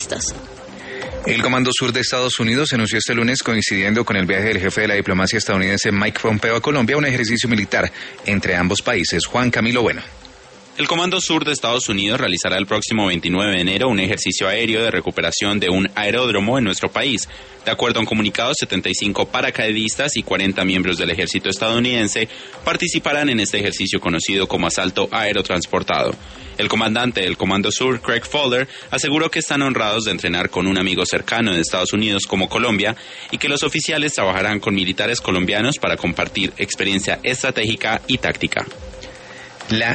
yihadistas. El Comando Sur de Estados Unidos anunció este lunes, coincidiendo con el viaje del jefe de la diplomacia estadounidense Mike Pompeo a Colombia, un ejercicio militar entre ambos países. Juan Camilo Bueno. El Comando Sur de Estados Unidos realizará el próximo 29 de enero un ejercicio aéreo de recuperación de un aeródromo en nuestro país. De acuerdo a un comunicado, 75 paracaidistas y 40 miembros del ejército estadounidense participarán en este ejercicio conocido como asalto aerotransportado. El comandante del Comando Sur, Craig Fowler, aseguró que están honrados de entrenar con un amigo cercano de Estados Unidos como Colombia y que los oficiales trabajarán con militares colombianos para compartir experiencia estratégica y táctica. La